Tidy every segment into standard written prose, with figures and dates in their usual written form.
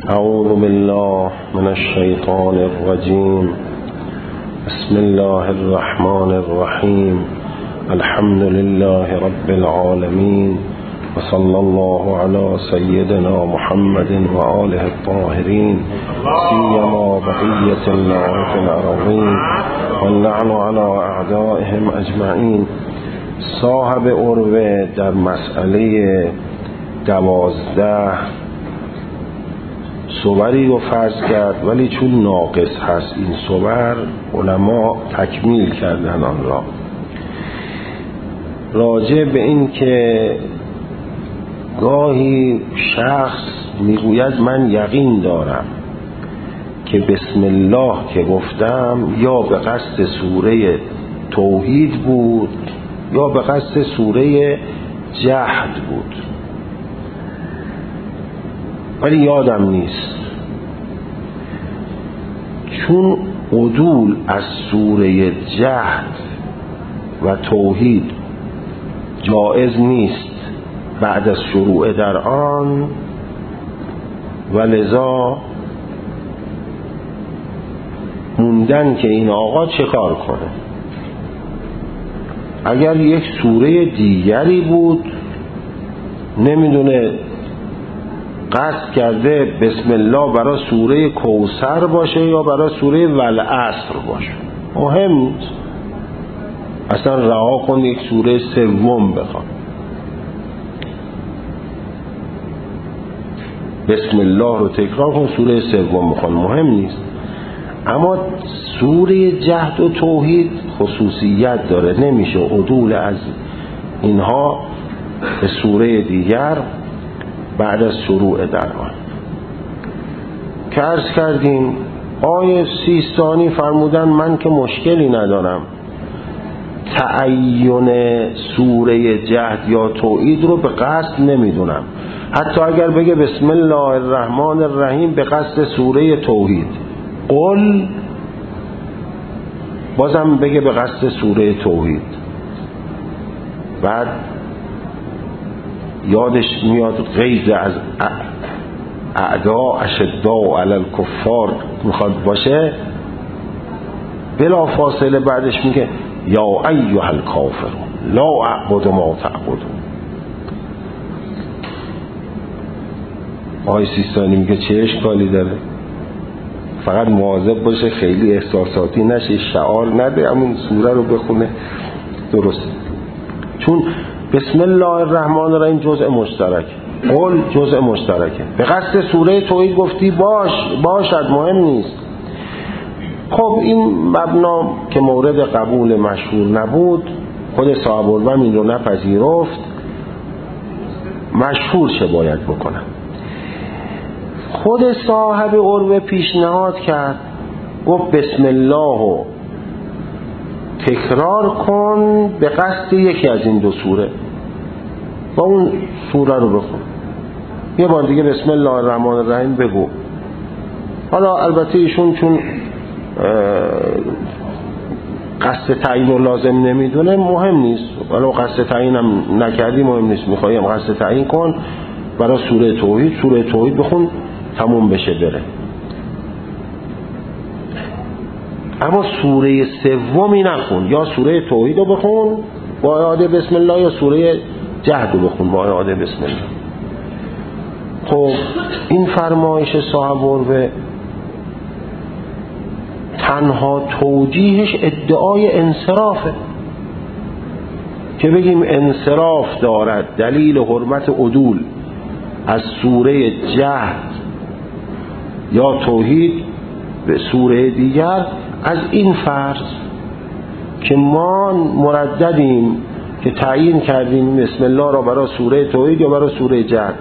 اعوذ بالله من الشیطان الرجیم. بسم الله الرحمن الرحیم. الحمد لله رب العالمین و صلی الله علی سیدنا محمد و آله الطاهرین سیما بقیة الله فی الارضین واللعن علی اعدائهم اجمعین. صاحب عروه در مسئله 12 صوری رو فرض کرد، ولی چون ناقص هست این صور، علما تکمیل کردن آن را. راجع به این که گاهی شخص میگوید من یقین دارم که بسم الله که گفتم یا به قصد سوره توحید بود یا به قصد سوره جهد بود، ولی یادم نیست. چون عدول از سوره جهد و توحید جائز نیست بعد از شروع در آن، و لذا موندن که این آقا چه کار کنه. اگر یک سوره دیگری بود، نمیدونه قصد کرده بسم الله برای سوره کوثر باشه یا برای سوره والعصر باشه، مهم نیست. اصلا رها کن یک سوره سوم بخوان، بسم الله رو تکرار کن، سوره سوم بخوان، مهم نیست. اما سوره جهد و توحید خصوصیت داره، نمیشه عدول از اینها به سوره دیگر بعد از شروع در آن. که عرض کردیم آیه سیستانی فرمودن من که مشکلی ندارم تعین سوره جهد یا توحید رو به قصد نمیدونم، حتی اگر بگه بسم الله الرحمن الرحیم به قصد سوره توحید، قل بازم بگه به قصد سوره توحید، بعد یادش میاد غیظ از اعداء اشداء علی الکفار میخواد باشه، بلا فاصله بعدش میگه یا ایها الکافرون لا اعبد ما تعبدون. آقای سیستانی میگه چه اشکالی داره؟ فقط مواظب باشه خیلی احساساتی نشه، شعار نده، همون سوره رو بخونه درست. چون بسم الله الرحمن الرحیم جزء مشترک، قول جزء مشترکه. به قصد سوره توحید گفتی باشد، مهم نیست. خب این مبنا که مورد قبول مشهور نبود، خود صاحب الوهم این رو نپذیرفت، مشهور چه باید بکنم؟ خود صاحب عروه پیشنهاد کرد، گفت بسم الله رو تکرار کن به قصد یکی از این دو سوره، با اون سوره رو بخون، یه بار دیگه بسم الله الرحمن الرحیم بگو. حالا البته ایشون چون قصد تعیین رو لازم نمیدونه، مهم نیست، حالا قصد تعیین هم نکردی مهم نیست، میخوایم قصد تعیین کن برای سوره توحید، سوره توحید بخون تموم بشه بره. اما سوره سومی نخون، یا سوره توحید رو بخون با اعاده بسم الله یا سوره جهد رو بخون با اعاده بسم الله. خب این فرمایش صاحب عروه تنها توجیهش ادعای انصرافه، که بگیم انصراف دارد دلیل حرمت عدول از سوره جهد یا توحید به سوره دیگر از این فرض که ما مرددیم که تعیین کردیم بسم الله را برای سوره توحید یا برای سوره جهد.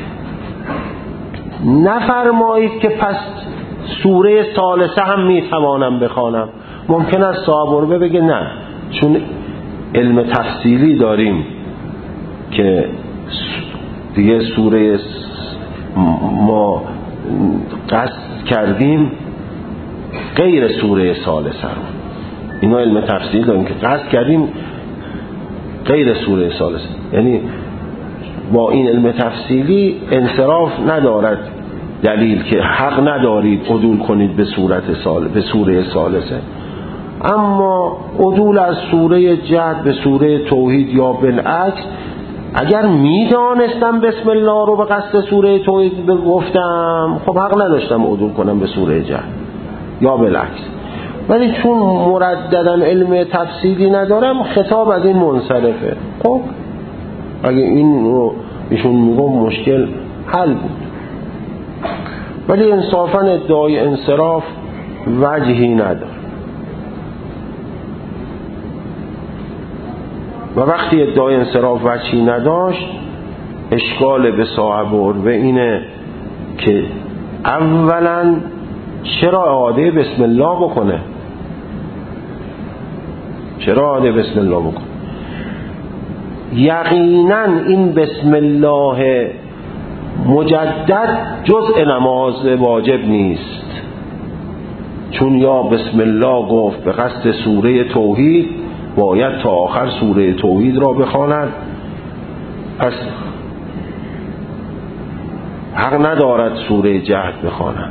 نفرمایید که پس سوره ثالثه هم میتوانم بخوانم. ممکن است صاحب عروه بگه نه، چون علم تفصیلی داریم که دیگه سوره ما قصد کردیم غیر سوره ثالثه رو، اینا علم تفصیل داریم که قصد کردیم غیر سوره ثالثه، یعنی با این علم تفصیلی انصراف ندارد دلیل که حق ندارید عدول کنید به سوره ثالثه. اما عدول از سوره جهد به سوره توحید یا بالعکس، اگر میدانستم بسم الله رو به قصد سوره توحید گفتم، خب حق نداشتم عدول کنم به سوره جهد یا بالعکس. ولی چون مردداً علم تفصیلی ندارم، خطاب از این منصرفه. خب اگه این رو ایشون میگم مشکل حل بود. ولی انصافاً ادعای انصراف وجهی نداره. و وقتی ادعای انصراف وجهی نداشت، اشکال به صاحب و اینه که اولاً چرا اعاده بسم الله بکنه؟ چرا اعاده بسم الله بکنه؟ یقیناً این بسم الله مجدد جزء نماز واجب نیست، چون یا بسم الله گفت به قصد سوره توحید، باید تا آخر سوره توحید را بخواند، پس حق ندارد سوره جهد بخواند.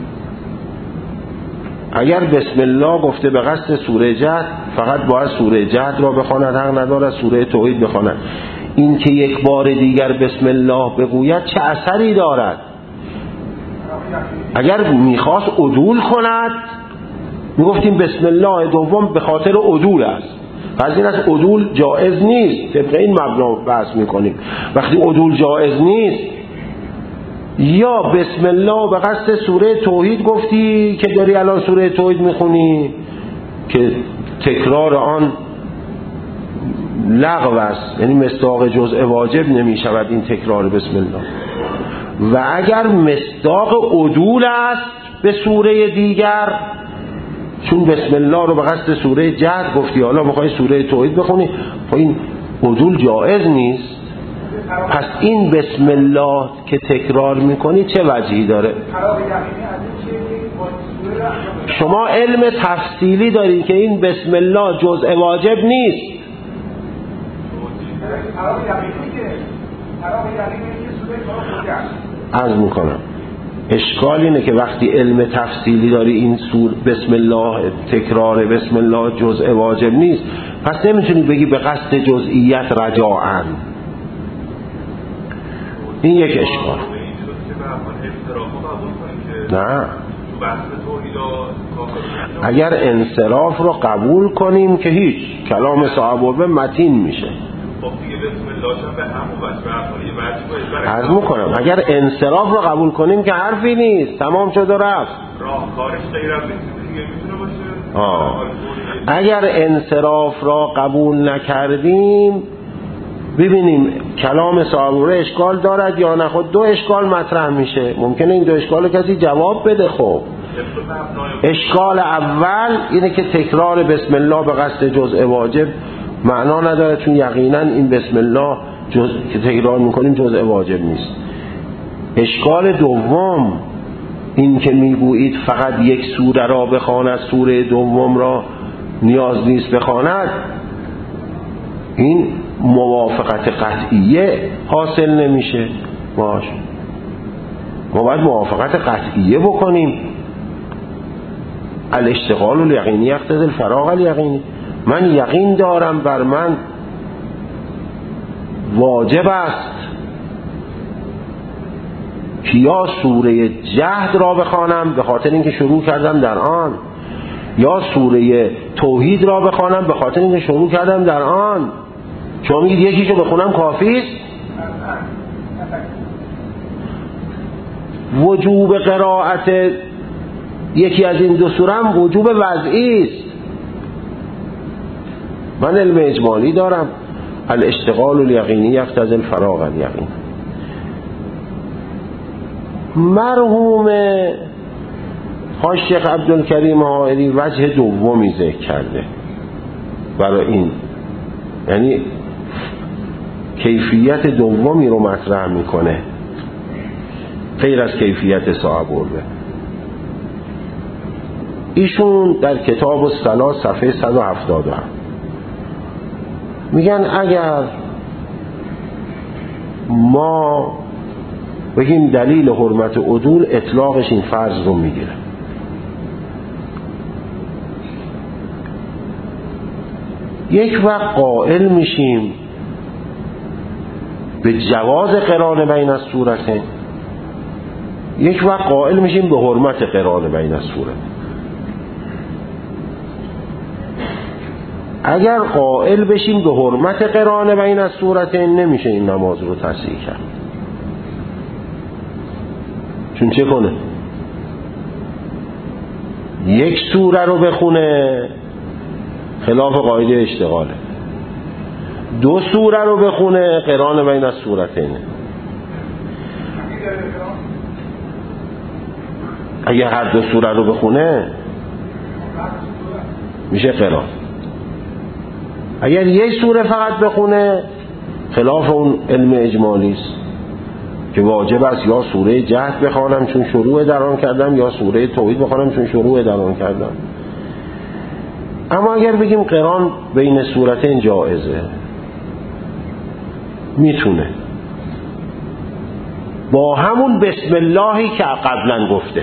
اگر بسم الله گفته به قصد سوره جهد، فقط باید سوره جهد را بخواند، حق ندارد سوره توحید بخواند. این که یک بار دیگر بسم الله بگوید چه اثری دارد؟ اگر میخواست عدول کند، میگفتیم بسم الله دوم به خاطر عدول است، پس این از عدول جائز نیست. طبق این مبنا بحث میکنیم. وقتی عدول جائز نیست، یا بسم الله به قصد سوره توحید گفتی که داری الان سوره توحید میخونی که تکرار آن لغو است، یعنی مصداق جزء واجب نمیشود این تکرار بسم الله. و اگر مصداق عدول است به سوره دیگر، چون بسم الله رو به قصد سوره جهد گفتی، حالا میخوای سوره توحید بخونی، خب این عدول جائز نیست. پس این بسم الله که تکرار میکنی چه وجهی داره؟ شما علم تفصیلی دارید که این بسم الله جزء واجب نیست. عرض میکنم اشکال اینه که وقتی علم تفصیلی داری این بسم الله تکرار بسم الله جزء واجب نیست، پس نمیتونی بگی به قصد جزئیت رجاعاً. این یک اشکال. نه، اگر انصراف رو قبول کنیم که هیچ، کلام صحابه متین میشه. عرض میکنم اگر انصراف رو قبول کنیم که حرفی نیست، تمام شد و رفت. اگر انصراف را قبول نکردیم، ببینیم کلام صحابه اشکال دارد یا نه. خود دو اشکال مطرح میشه، ممکنه این دو اشکال کسی جواب بده. خب اشکال اول اینه که تکرار بسم الله به قصد جزء واجب معنا نداره، چون یقینا این بسم الله که تکرار میکنیم جزء واجب نیست. اشکال دوم این که میگویید فقط یک سوره را بخواند، سوره دوم را نیاز نیست بخواند، این موافقت قطعیه حاصل نمیشه. ما باید موافقت قطعیه بکنیم. الاشتغال الیقینی یقتضی الفراغ الیقینی. من یقین دارم بر من واجب است که یا سوره جهد را بخوانم به خاطر اینکه شروع کردم در آن، یا سوره توحید را بخوانم به خاطر اینکه شروع کردم در آن. شما میگید یکیشو بخونم کافی است؟ وجوب قرائت یکی از این دو سوره هم وجوب وضعی است. من علم اجمالی دارم. الاشتغال الیقینی یقتضی الفراغ الیقینی. مرحوم حاج شیخ عبدالکریم حائری وجه دومی ذکر کرده برای این، یعنی کیفیت دومی رو مطرح میکنه غیر از کیفیت صاحب برده. ایشون در کتاب الصلاة صفحه 177 میگن اگر ما بگیم دلیل حرمت عدول اطلاقش این فرض رو میگیره. یک وقت قائل میشیم به جواز قران بین الصورتین، یک وقت قائل میشیم به حرمت قران بین الصورتین. اگر قائل بشیم به حرمت قران بین الصورتین نمیشه این نماز رو تصحیح کرد. چون چه کنه؟ یک سوره رو بخونه خلاف قاعده اشتغاله، دو سوره رو بخونه قران بین الصورتینه. اگه هر دو سوره رو بخونه میشه قران. اگر یک سوره فقط بخونه خلاف اون علم اجمالی است که واجب است یا سوره جهد بخوانم چون شروع در آن کردم یا سوره توحید بخوانم چون شروع در آن کردم. اما اگر بگیم قران بین سورتین جایزه، میتونه با همون بسم اللهی که قبلا گفته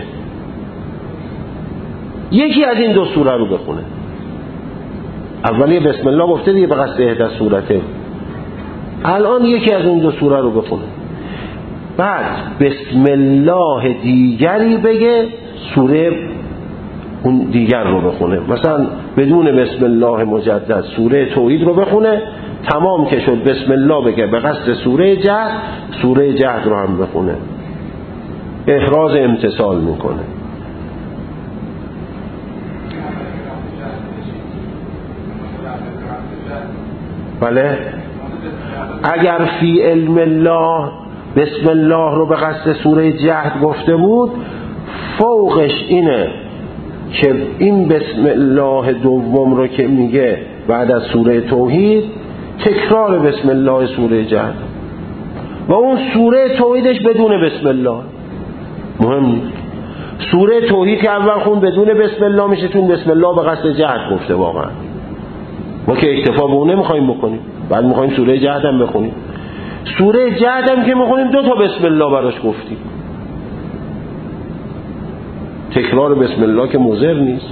یکی از این دو سوره رو بخونه. اولی بسم الله گفته دیگه به قصد احدی سورته، الان یکی از اون دو سوره رو بخونه، بعد بسم الله دیگری بگه سوره اون دیگر رو بخونه. مثلا بدون بسم الله مجدد سوره توحید رو بخونه، تمام که شد بسم الله بگه به قصد سوره جهد رو هم بخونه، احراز امتثال میکنه. بله، اگر فی علم الله بسم الله رو به قصد سوره جهد گفته بود، فوقش اینه که این بسم الله دوم رو که میگه بعد از سوره توحید تکرار بسم الله سوره جهد و اون سوره توحیدش بدون بسم الله. مهم نیست سوره توحید که اول خون بدون بسم الله میشه چون بسم الله به قصد جهد گفته. واقعا ما که اکتفا به اونه میخوایم بکنیم، بعد میخوایم سوره جهد هم بخونیم. سوره جهد هم که میخونیم دو تا بسم الله براش گفتیم. تکرار بسم الله که مضر نیست.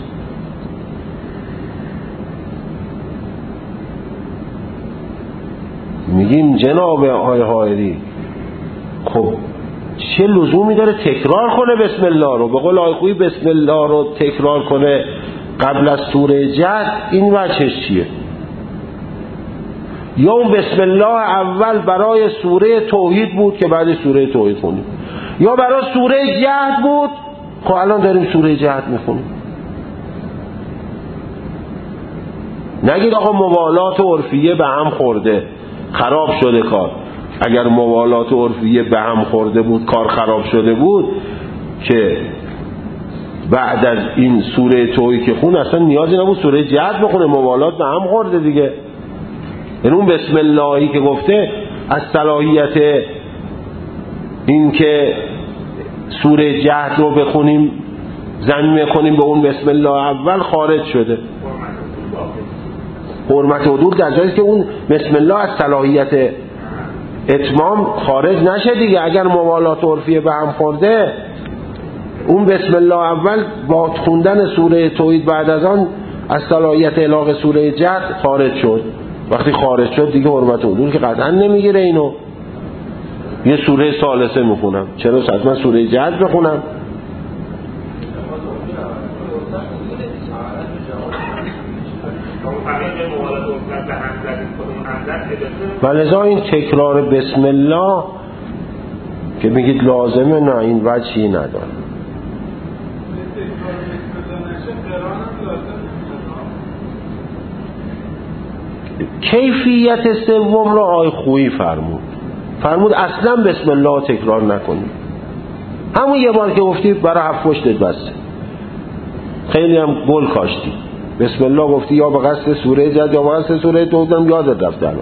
میگیم جناب آقای حائری خب چه لزومی داره تکرار کنه بسم الله رو؟ به قول آقای خویی بسم الله رو تکرار کنه قبل از سوره جهد، این وجهش چیه؟ یا اون بسم الله اول برای سوره توحید بود که بعد سوره توحید خونیم، یا برای سوره جهد بود خب الان داریم سوره جهد میخونیم. نگید آقا موالات عرفیه به هم خورده خراب شده کار. اگر موالات عرفیه به هم خورده بود کار خراب شده بود که بعد از این سوره توحید که خون اصلا نیازی نبود سوره جهد بخونه، موالات به هم خورده دیگه. این اون بسم اللهی که گفته از صلاحیت این که سوره جهد رو بخونیم ضمیمه کنیم به اون بسم الله اول خارج شده. حرمت عدول در جایی که اون بسم الله از صلاحیت اتمام خارج نشه دیگه. اگر موالات عرفیه به هم خورده اون بسم الله اول با خوندن سوره توحید بعد از آن از صلاحیت اطلاق سوره جهد خارج شد. وقتی خارج شد دیگه حرمت عدول که قطعا نمیگیره اینو. یه سوره ثالثه میخونم، چرا حتما سوره جهد بخونم؟ ولذا این تکرار بسم الله که میگید لازمه، نه این وجهی نداره. کیفیت سوم را آقای خویی فرمود اصلا بسم الله تکرار نکنید. همون یه بار که گفتی برای هفت پشتت بسته، خیلی هم گل کاشتی. بسم الله گفتی یا به قصد سوره جهد یا به قصد سوره توحید، هم یادت رفت الان.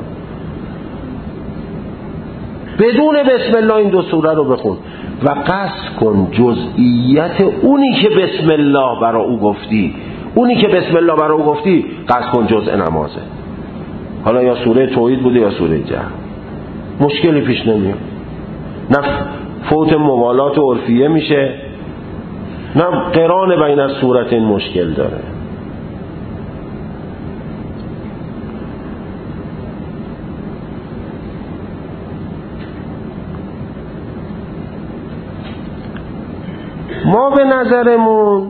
بدون بسم الله این دو سوره رو بخون و قصد کن جزئیت اونی که بسم الله برای او گفتی. اونی که بسم الله برای او گفتی قصد کن جزء نمازه، حالا یا سوره توحید بوده یا سوره جهد، مشکلی پیش نمیاد. فوت موالات عرفیه میشه، نه قران بین از صورت این مشکل داره. ما به نظرمون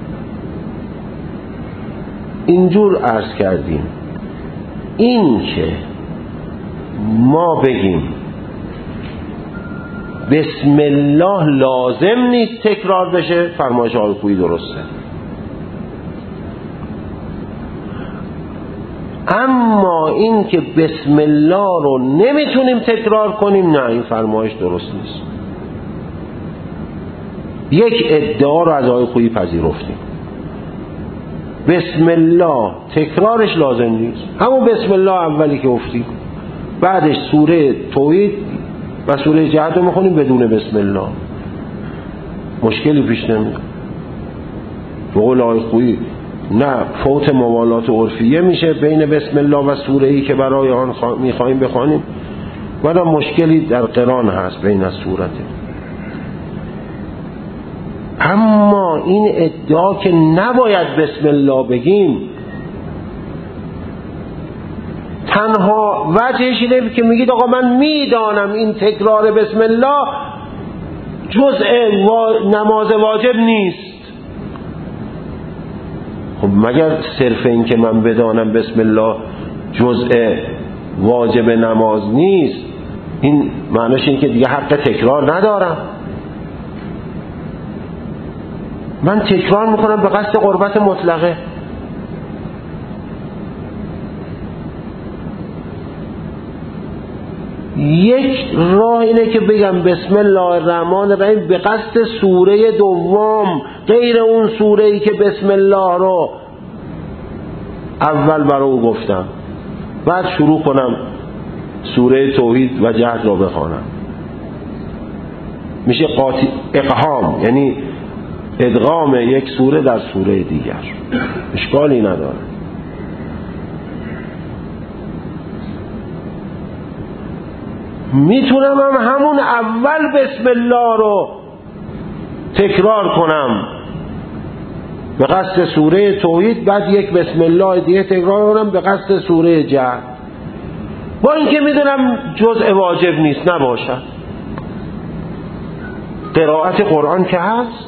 اینجور عرض کردیم، این که ما بگیم بسم الله لازم نیست تکرار بشه، فرمایش آقای خویی درسته، اما این که بسم الله رو نمیتونیم تکرار کنیم، نه، این فرمایش درست نیست. یک ادعا رو از آقای خویی پذیرفتیم، بسم الله تکرارش لازم نیست، همون بسم الله اولی که گفتیم، بعدش سوره توحید و سوره جهاد رو میخونیم بدون بسم الله، مشکلی پیش نمیاد. به قول آقای خویی نه فوت موالات عرفیه میشه بین بسم الله و سوره ای که برای آن میخوایم بخوانیم، و نه مشکلی در قران هست بین از سورته. اما این ادعا که نباید بسم الله بگیم، تنها وجهش اینه که میگید آقا من میدانم این تکرار بسم الله جزء نماز واجب نیست. خب مگر صرف این که من بدانم بسم الله جزء واجب نماز نیست، این معنیش این که دیگه حق تکرار ندارم؟ من تکرار میکنم به قصد قربت مطلقه. یک راه اینه که بگم بسم الله الرحمن الرحیم به قصد سوره دوم، غیر اون سوره ای که بسم الله رو اول برای او گفتم، بعد شروع کنم سوره توحید و جهاد رو بخوانم. میشه اقهام، یعنی ادغام یک سوره در سوره دیگر، اشکالی نداره. میتونم هم همون اول بسم الله رو تکرار کنم به قصد سوره توحید، بعد یک بسم الله دیگه تکرار کنم به قصد سوره جهاد، با اینکه میدونم جزء واجب نیست نباشد. قرائت قرآن که هست،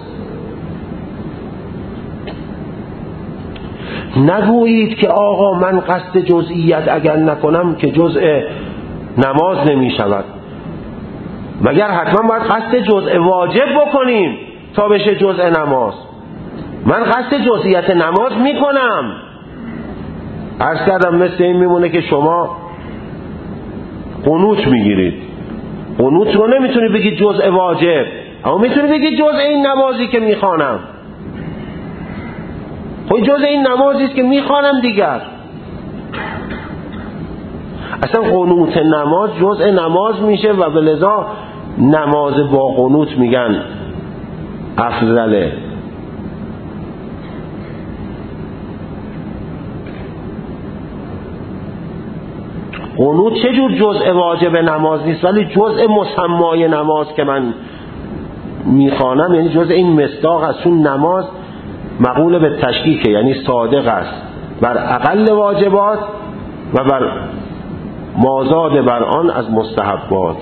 نگویید که آقا من قصد جزئیت اگر نکنم که جزء نماز نمی شود. مگر حتما باید قصد جزء واجب بکنیم تا بشه جزء نماز؟ من قصد جزئیت نماز می کنم. عرض کردم مثل این میمونه که شما قنوت میگیرید، قنوت رو نمیتونی بگید جزء واجب، اما میتونی بگید جزء این نمازی که میخوانم. خب جزء این نمازی است که میخوانم دیگر. اصلا قنوت نماز جزء نماز میشه و به لذا نماز با قنوت میگن افضله. قنوت چجور جزء واجب نماز نیست ولی جزء مسمای نماز که من میخوانم، یعنی جزء این مصداق از اون نماز مقول به تشکیکه، یعنی صادق است بر اقل واجبات و بر مازاد بر آن از مستحبات.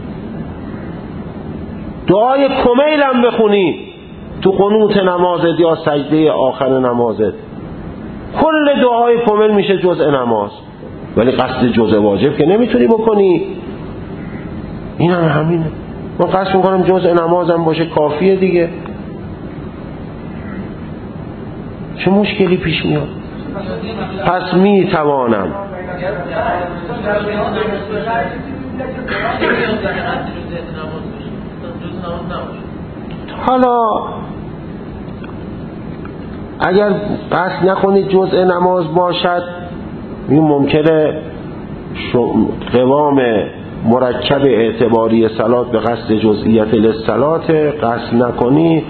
دعای کمیل هم بخونی تو قنوت نمازت یا سجده آخر نمازت، کل دعای کمیل میشه جزء نماز، ولی قصد جزء واجب که نمیتونی بکنی. این هم همینه، من قصد میکنم جزء نمازم باشه کافیه دیگه، چه مشکلی پیش میاد؟ پس میتوانم حالا اگر قصد نکنید جزء نماز باشد، این ممکنه قوام مرکب اعتباری صلات به قصد جزئیت للصلات قصد نکنی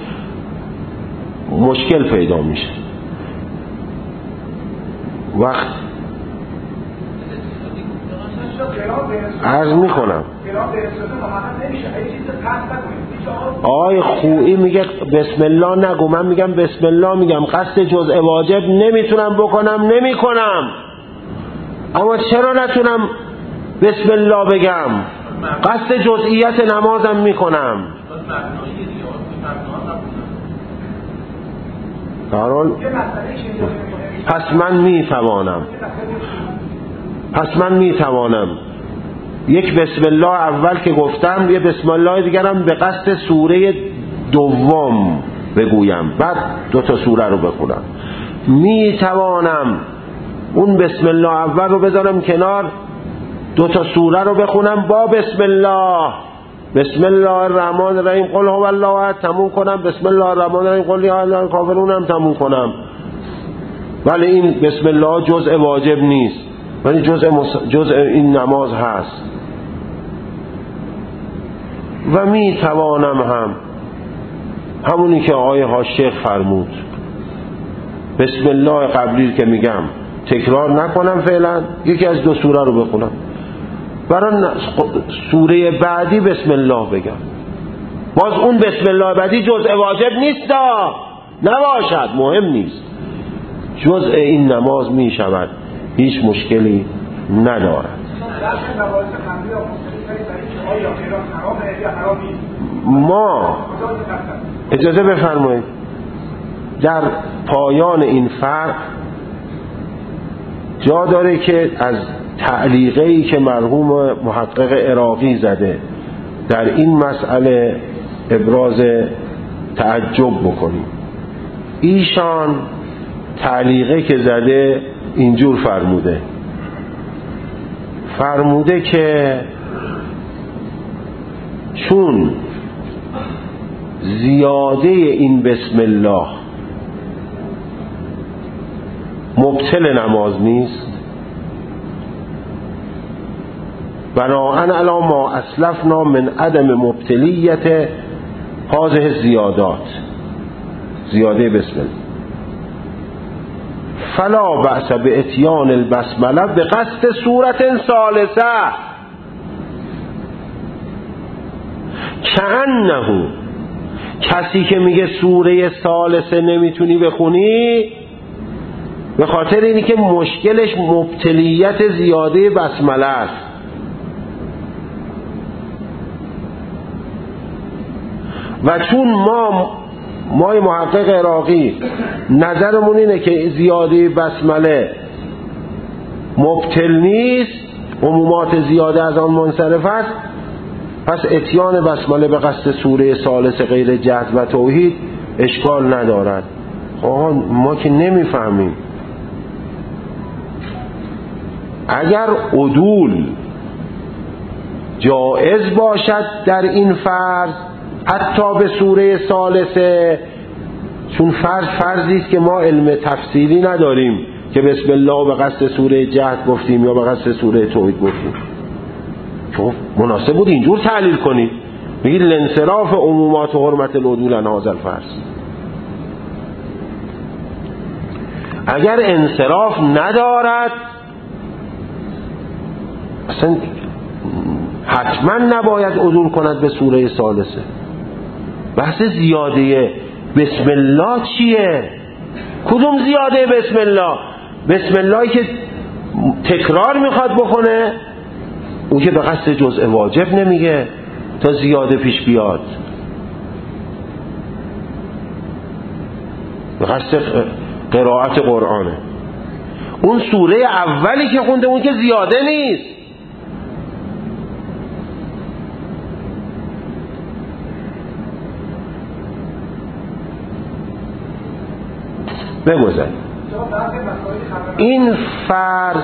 مشکل پیدا میشه. عرض میکنم آقای خویی میگه بسم الله نگو، من میگم بسم الله میگم، قصد جزء واجب نمیتونم بکنم نمیکنم. اما چرا نتونم بسم الله بگم؟ قصد جزئیت نمازم میکنم. پس من میتوانم یک بسم الله اول که گفتم، یه بسم الله دیگرم به قصد سوره دوم بگویم، بعد 2 سوره رو بخونم. میتوانم اون بسم الله اول رو بذارم کنار، 2 سوره رو بخونم با بسم الله، بسم الله الرحمن الرحیم قل هو الله احد تموم کنم، بسم الله الرحمن الرحیم قل یا اهل الکافرون هم تموم کنم. ولی این بسم الله جزء واجب نیست، ولی جزء این نماز هست. و می توانم همونی که آقای حاشیه فرمود، بسم الله قبلی که میگم تکرار نکنم، فعلا یکی از 2 سوره رو بخونم، برای سوره بعدی بسم الله بگم. باز اون بسم الله بعدی جزء واجب نیست، نباشد، مهم نیست، جزء این نماز می شود، هیچ مشکلی ندارد. ما اجازه بفرمایید در پایان این فرق جا داره که از تعلیقی که مرحوم محقق عراقی زده در این مسئله ابراز تعجب بکنیم. ایشان تعلیقی که زده اینجور فرموده که چون زیاده این بسم الله مبطل نماز نیست، بناءً علی ما اسلفنا من عدم مبطلیت هذه زیادات، زیاده بسم الله، فلا بأس باتیان البسمله به قصد سورة ثالثه کأنه، کسی که میگه سوره ثالثه نمیتونی بخونی به خاطر اینی که مشکلش مبتلیت زیاده بسمله است. و چون ما محقق عراقی نظرمون اینه که زیاده بسمله مبتل نیست، عمومات زیاده از آن منصرف است، پس اتیان بسمله به قصد سوره ثالث غیر جهد و توحید اشکال ندارد. ما که نمیفهمیم. اگر عدول جائز باشد در این فرض حتی به سوره ثالثه، چون فرضی است که ما علم تفصیلی نداریم که بسم الله به قصد سوره جهد گفتیم یا به قصد سوره توحید گفتیم، چون مناسب بود اینجور تعلیل کنید، بگید لانصراف عمومات و حرمت العدول عن هذا الفرض. اگر انصراف ندارد اصلا حتما نباید عدول کند به سوره ثالثه. بحث زیاده بسم الله چیه؟ کدوم زیاده بسم الله؟ بسم اللهی که تکرار میخواد بکنه، اون که به قصد جزء واجب نمیگه تا زیاده پیش بیاد، به قصد قرائت قرآنه. اون سوره اولی که خونده اون که زیاده نیست. بگذاریم این فرض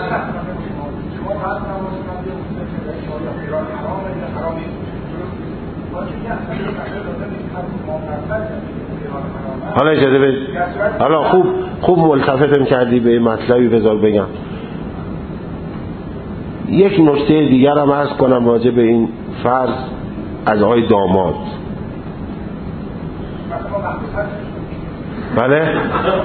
حالا اجازه بده، حالا خوب ملتفتم کردی به این مطلبی، بذار بگم یک نکته دیگر هم عرض کنم راجع به این فرض از آقای داماد. بله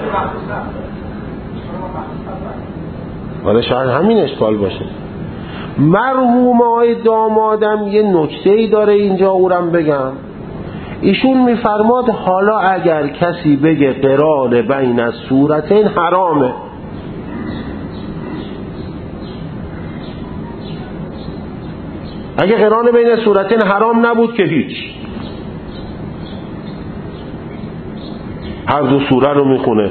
شاید همین اشکال باشه. مرحوم آقای دامادم یه نکته‌ای داره اینجا اورم بگم. ایشون میفرماد حالا اگر کسی بگه قران بین السورتین حرامه، اگه قران بین السورتین حرام نبود که هیچ، هر دو سوره رو میخونه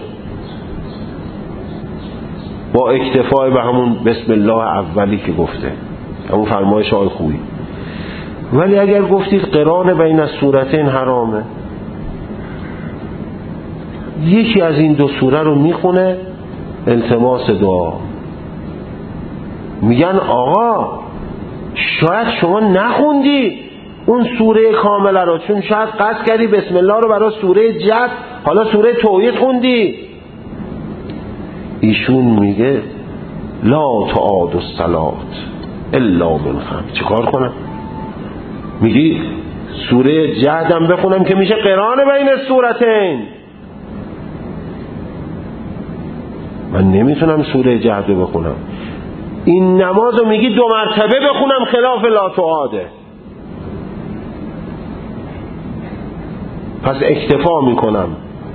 با اکتفای به همون بسم الله اولی که گفته، همون فرمایش آقای خویی. ولی اگر گفتید قران بین السورتین حرامه، یکی از این دو سوره رو میخونه التماس دعا، میگن آقا شاید شما نخوندی اون سوره کامله رو، چون شاید قصد کردی بسم الله رو برای سوره جد، حالا سوره توحید خوندی. ایشون میگه لا تعاد الصلاه الا من خمس. چیکار کنم؟ میگی سوره جهدم بخونم که میشه قران بین السورتین، من نمیتونم سوره جهد رو بخونم. این نماز رو میگی 2 مرتبه بخونم خلاف لا تعاده. پس اکتفا میکنم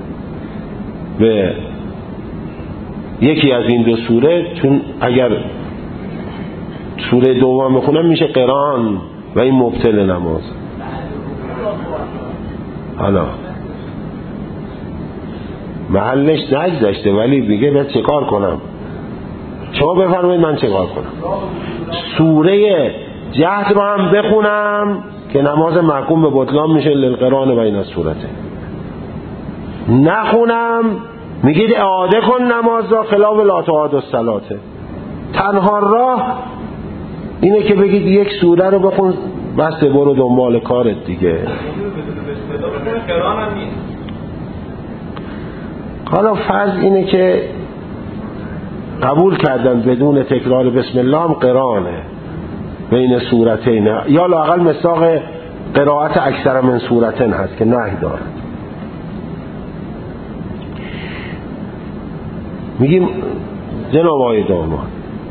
به یکی از این دو سوره، چون اگر سوره دوم بخونم میشه قران و این مبطل نماز. حالا محلش نگذشته ولی میگه باید چه کار کنم. شما بفرمایید من چه کار کنم. سوره جهد رو هم بخونم که نماز محکوم به بطلان میشه للقران بین السورتین، نخونم میگید اعاده کن نماز را خلاف لا تعاد الصلاه. تنها راه اینه که بگید یک سوره رو بخون بس برو دنبال کارت دیگه. حالا فرض اینه که قبول کردن بدون تکرار بسم الله هم قرانه بین سورتین، یا لااقل مصداق قرائت اکثر من سورتین هست که نهی داره. میگیم جناب آقای داماد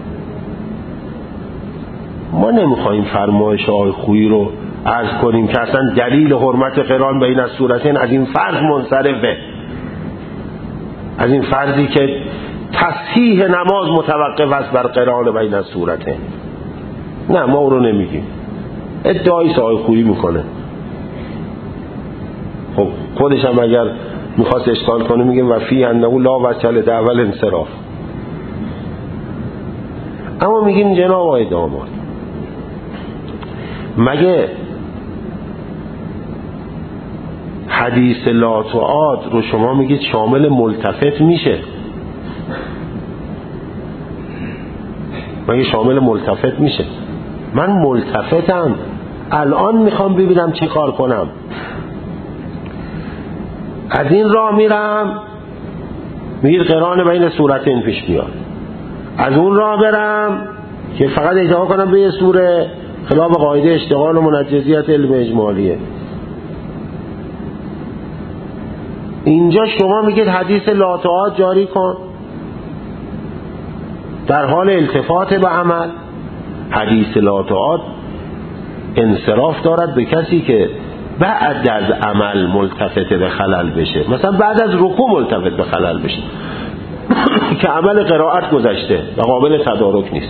ما نمیخوایم فرمایش آقای خویی رو عرض کنیم که اصلا دلیل حرمت قران بین السورتین از این فرض منصرفه، از این فرضی که تصحیح نماز متوقف است بر قران بین السورتین. نه ما او رو نمیگیم، ادعای آقای خویی میکنه. خب خودش هم اگر میخواست اشکال کنه میگیم و فی انه لا وجه دعوی انصراف. اما میگیم جناب آقای داماد مگه حدیث لا تعاد رو شما میگید شامل ملتفت میشه؟ مگه شامل ملتفت میشه؟ من ملتفتم، الان میخوام ببینم چه کار کنم. از این راه میرم میگید قران بین سورتین پیش بیاد، از اون راه برم که فقط ادعا کنم به یه سوره خلاف قاعده اشتغال و منجزیت علم اجمالیه. اینجا شما میگید حدیث لا تعاد جاری کن در حال التفات به عمل. حدیث لا تعاد انصراف دارد به کسی که بعد از عمل ملتفت به خلل بشه، مثلا بعد از رکوع ملتفت به خلل بشه که عمل قرائت گذشته و قابل تدارک نیست.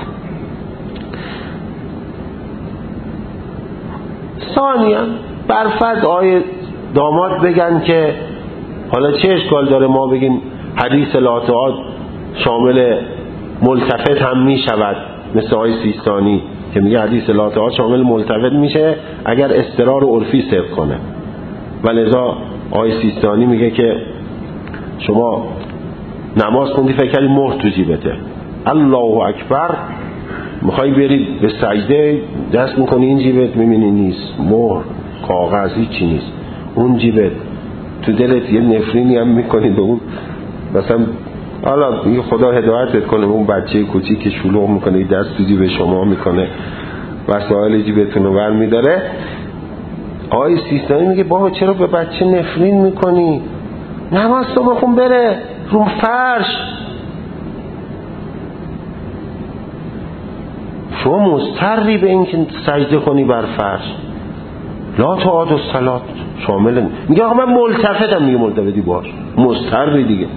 ثانیاً برفرض آیه داماد بگن که حالا چه اشکال داره ما بگیم حدیث لا تعاد شامل ملتفت هم می شود، مثل آیه سیستانی که میگه حدیث لا تعاد شامل ملتفت میشه اگر استقرار عرفی صدق کنه. ولذا آیه سیستانی میگه که شما نماز خوندی فکر کردی مهر تو جیبته، الله اکبر میخوای برید به سجده دست میکنی این جیبت میبینی نیست، مهر کاغذ هیچی نیست، اون جیبت تو دلت یه نفرینی هم میکنی به اون، مثلا حالا میگه خدا هدایتت کنه اون بچه کوچیک که شلوغ میکنه دست تو جیب شما میکنه وسایل جیبتون رو ور میداره. آقای سیستانی میگه بابا چرا به بچه نفرین میکنی، نماز تو بخون بره رو فرش. شما مضطری به این که سجده کنی بر فرض. لا تعاد الصلات شامل میگه آقا من ملتفتم، میگه ملتفتی باش، مضطری دیگه.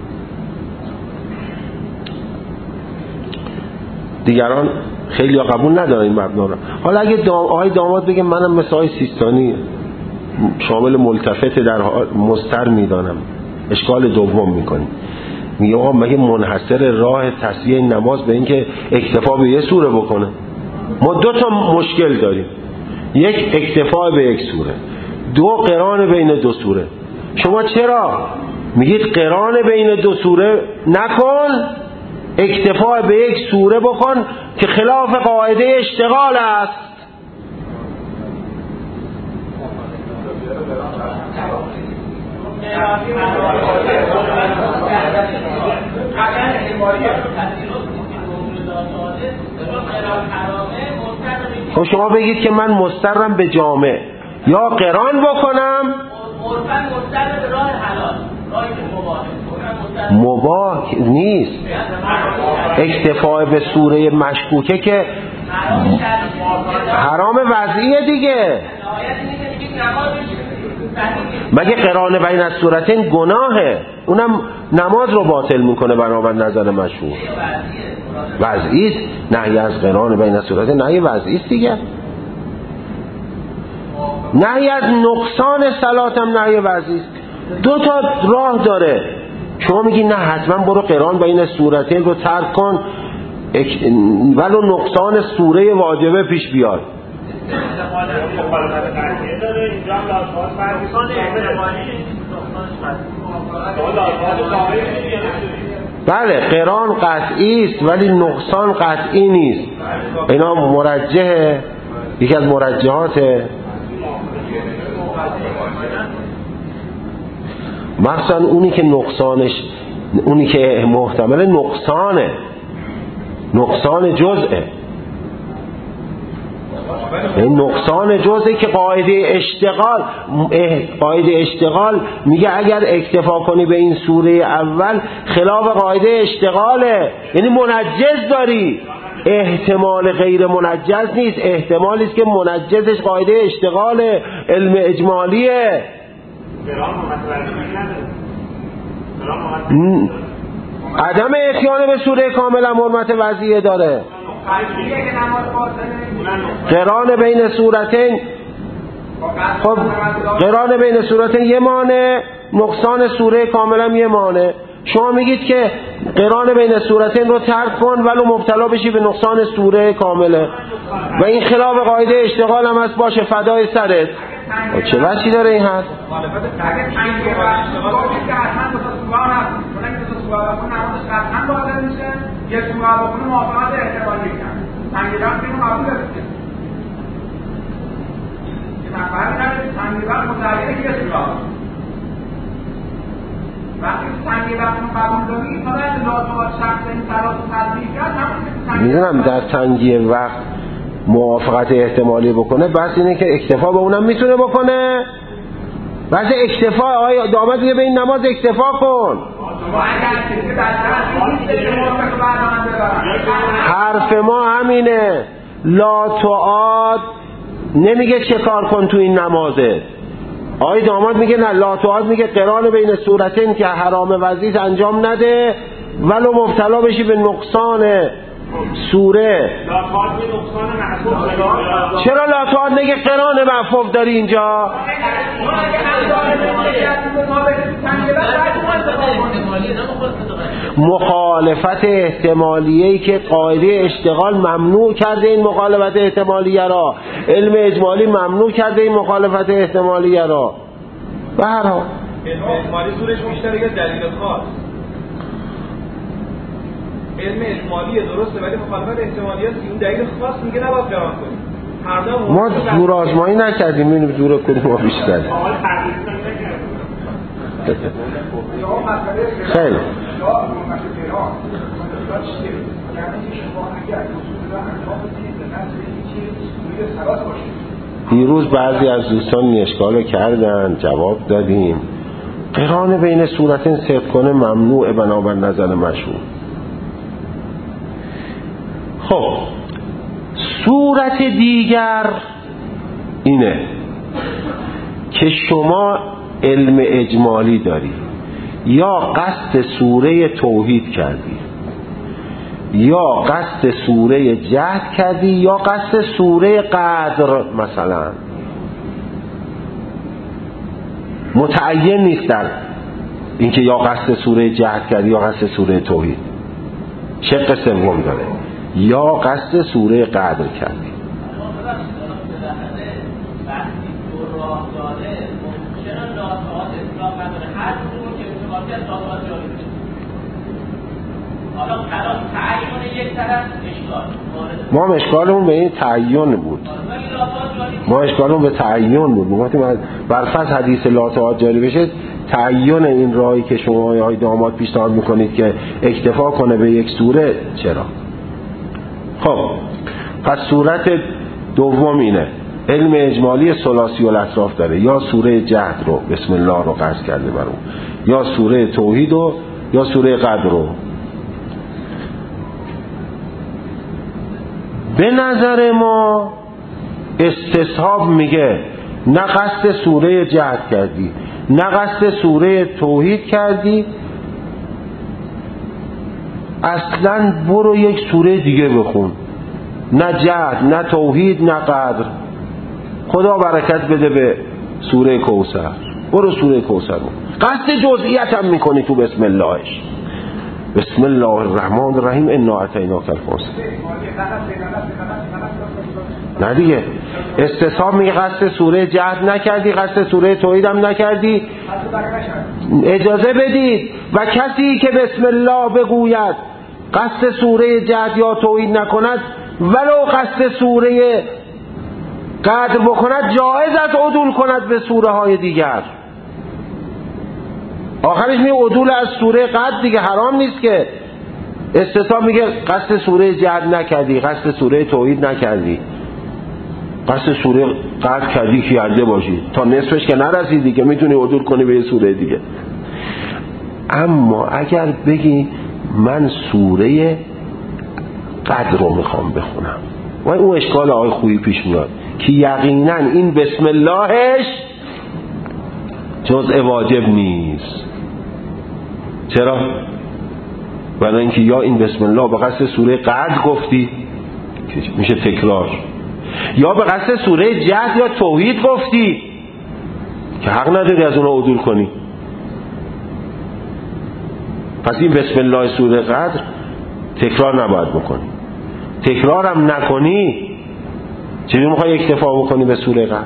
دیگران خیلی ها قبول ندارن این مبنا رو. حالا اگه آقای داماد بگه منم مثل آقای سیستانی شامل ملتفت در مضطر میدانم، اشکال دوم میکنی. میگه آقا مگه منحصر راه تصحیح نماز به این که اکتفا به یه سوره بکنه؟ ما دو تا مشکل داریم، یک اکتفا به یک سوره، دو قران بین دو سوره. شما چرا میگید قران بین دو سوره نکن، اکتفا به یک سوره بکن که خلاف قاعده اشتغال است؟ خب شما بگید که من مضطرم به جامع، یا قران بکنم مباح نیست. اکتفا به سوره مشکوکه که حرام وضعیه دیگه. مگه قران بین السورتین گناهه؟ اونم نماز رو باطل میکنه بنابر نظر مشهور. وضعی است، نهی از قران بین السورتین نهی وضعی است دیگه. نهی از نقصان صلات هم نهی وضعی است. دو تا راه داره. شما میگی نه حتما برو قران بین سورتین رو ترک کن ولو نقصان سوره واجبه پیش بیاد. بله قران قطعی است ولی نقصان قطعی نیست. اینا مرجحه، یکی از مرجحاته. مثلا اونی که نقصانش، اونی که محتمل نقصانه، نقصان جزئه، این نقصان جزئی که قاعده اشتغال میگه اگر اکتفا کنی به این سوره اول خلاف قاعده اشتغاله، یعنی منجز داری. احتمال غیر منجز نیست، احتمالی است که منجزش قاعده اشتغاله، علم اجمالیه. عدم اتیان به سوره کاملا حرمت وضعیه داره. قران بین سورتین، خب قران بین سورتین یه مانع، نقصان سوره کاملا یه مانع. شما میگید که قران بین سورتین رو ترک کن ولو مبتلا بشی به نقصان سوره کامله و این خلاف قاعده اشتغال هم هست، باشه فدای سرت. چه وجهی داره این هست؟ میدونم در تنگی وقت موافقت احتمالی بکنه، بس اینه که اکتفا به اونم میتونه بکنه. بس اکتفا، آقای داماد میگه به این نماز اکتفا کن. حرف ما همینه، لا تعاد نمیگه چه کار کن تو این نمازه. آقای داماد میگه نه، لا تعاد میگه قران بین سورتین که حرام وضعیت انجام نده ولو مبتلا بشی به نقصان سوره. چرا لا تعاد نگه قران معفوف داری اینجا؟ مخالفت احتمالیه‌ای که قاعده اشتغال ممنوع کرده این مخالفت احتمالیه را، علم اجمالی ممنوع کرده این مخالفت احتمالیه را. به هر حال علم اجمالی زورش بیشتره یا دلیل خاص؟ علم اجمالیه درسته ولی مخالفت احتمالی هست، این دلیل خاص میگه نباید قرار کنیم. ما زور آزمایی نکردیم، می‌بینیم زور کدوم ما بیشتره. خیلی دیروز بعضی از دوستان این اشکالو کردن، جواب دادیم. قران بین سورتین صدق کنه ممنوعه بنابر نظر مشهور. خب صورت دیگر اینه که شما علم اجمالی داری، یا قصد سوره توحید کردی، یا قصد سوره جهد کردی، یا قصد سوره قدر مثلا. متعین نیست در اینکه یا قصد سوره جهد کردی یا قصد سوره توحید. شق سوم داره، یا قصد سوره قدر کردی. ما اشکالمون به این تعین بود. ما اشکالمون به تعین بود. میگفتیم برفض حدیث لا تعاد جاری بشه، تعین این راهی که شما آقای داماد پیشنهاد میکنید که اکتفا کنه به یک سوره، چرا؟ خب پس صورت دوم اینه، علم اجمالی ثلاثی الاطراف داره، یا سوره جهد رو بسم الله رو قصد کرده برون، یا سوره توحید رو، یا سوره قدر رو. به نظر ما استصحاب میگه نه قصد سوره جهد کردی، نه قصد سوره توحید کردی، اصلا برو یک سوره دیگه بخون، نه جهد نه توحید نه قدر. خدا برکت بده به سوره کوثر، برو سوره کوثر رو. قصد جزئیت هم میکنی تو بسم اللهش، بسم الله الرحمن الرحیم انا اعطیناک الکوثر. نه دیگه، استصحاب میگه قصد سوره جهد نکردی، قصد سوره توحید هم نکردی، اجازه بدید. و کسی که بسم الله بگوید قصد سوره جهد یا توحید نکند، ولو قصد سوره قدر بکند، جایز است عدول کند به سوره های دیگر. آخرش میگه عدول از سوره قدر دیگه، حرام نیست که. استثاب میگه قصد سوره جهد نکردی، قصد سوره توحید نکردی، قصد سوره قدر کردی که کرده باشی، تا نصفش که نرسیدی که میتونی عدول کنی به یه سوره دیگه. اما اگر بگی من سوره قدر رو میخوام بخونم، و اون اشکال آقای خویی پیش میاد که یقینا این بسم اللهش جزء واجب نیست. چرا؟ برای اینکه یا این بسم الله به قصد سوره قدر گفتی که میشه تکرار، یا به قصد سوره جهد یا توحید گفتی که حق نداری از اونها عدول کنی. پس این بسم الله سوره قدر تکرار نباید بکنی. تکرارم نکنی چجوری میخوای اکتفا بکنی به سوره قدر؟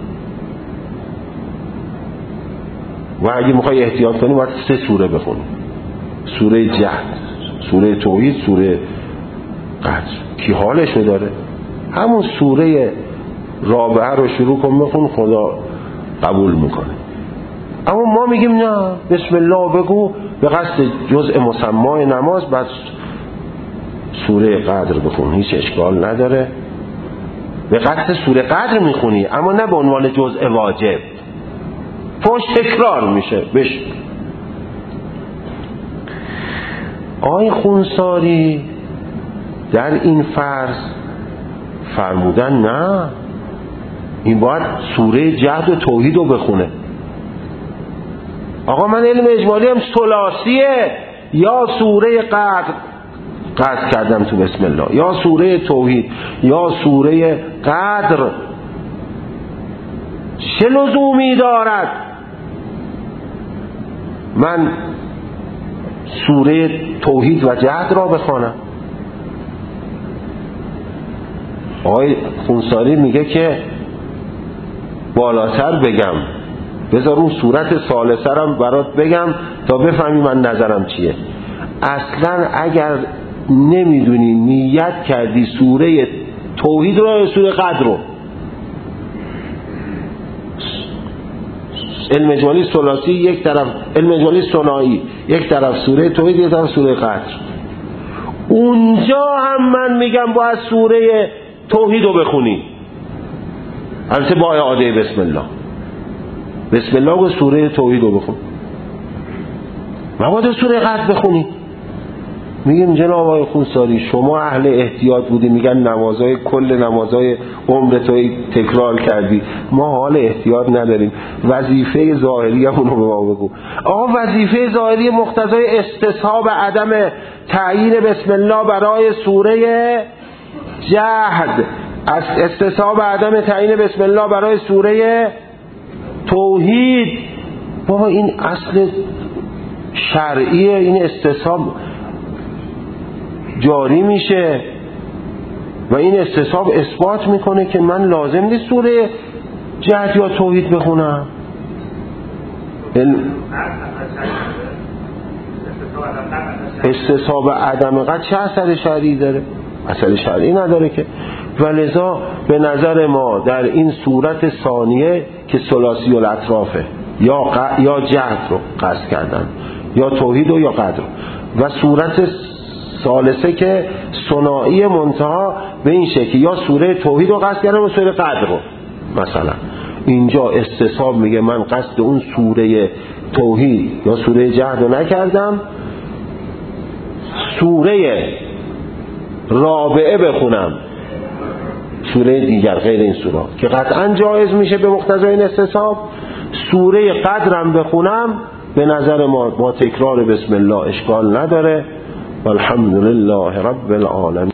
و اگه میخوای احتیاط کنی باید 3 سوره بخونی، سوره جهد، سوره توحید، سوره قدر. کی حالشو داره؟ همون سوره رابعه رو شروع کن بخون، خدا قبول میکنه. اما ما میگیم نه، بسم الله بگو به قصد جزء مسمای نماز، بعد سوره قدر بخون، هیچ اشکال نداره. به قصد سوره قدر میخونی، اما نه به عنوان جزء واجب، فوش تکرار میشه بش. آقای خونساری در این فرض فرمودن نه، این باید سوره جهد و توحید رو بخونه. آقا من علم اجمالی هم ثلاثیه، یا سوره قدر قصد کردم تو بسم الله، یا سوره توحید، یا سوره قدر. چه لزومی دارد من سوره توحید و جهد را بخوانم؟ آقای خونساری میگه که بالاتر بگم، بذار اون صورت ثالثرم برات بگم تا بفهمی من نظرم چیه. اصلا اگر نمیدونی نیت کردی سوره توحید رو یا سوره قدر رو، علم اجمالی ثلاثی یک طرف، علم اجمالی ثنایی یک طرف سوره توحید یک طرف سوره قدر، اونجا هم من میگم باید سوره توحید رو بخونی، البته با اعاده بسم الله. بسم الله و سوره توحید رو بخون، مبادا سوره قدر بخونی. میگیم جناب آقای خونساری شما اهل احتیاط بودی، میگن نمازهای کل نمازهای عمر تو تکرار کردی، ما حال احتیاط نداریم، وظیفه ظاهری همونو به ما بگو. آقا وظیفه ظاهری مقتضای استصحاب عدم تعیین بسم الله برای سوره جهد، استصحاب عدم تعیین بسم الله برای سوره توحید. بابا این اصل شرعیه، این استصحاب جاری میشه و این استصحاب اثبات میکنه که من لازم نیست سوره جهد یا توحید بخونم. استصحاب عدم قد چه اثر شرعی داره؟ اثر شرعی نداره که. ولذا به نظر ما در این صورت ثانیه که ثلاثی الاطرافه، یا جهد رو قصد کردن، یا توحید و یا قدر، و صورت ثالثه که ثنایی منتها به این شکل، یا سوره توحید رو قصد کردن و سوره قدر رو. مثلا اینجا استصحاب میگه من قصد اون سوره توحید یا سوره جهد رو نکردم، سوره رابعه بخونم، سوره دیگر غیر این سوره که قطعا جایز میشه به مقتضای این استصحاب، سوره قدرم بخونم، به نظر ما با تکرار بسم الله اشکال نداره. والحمدلله رب العالمین.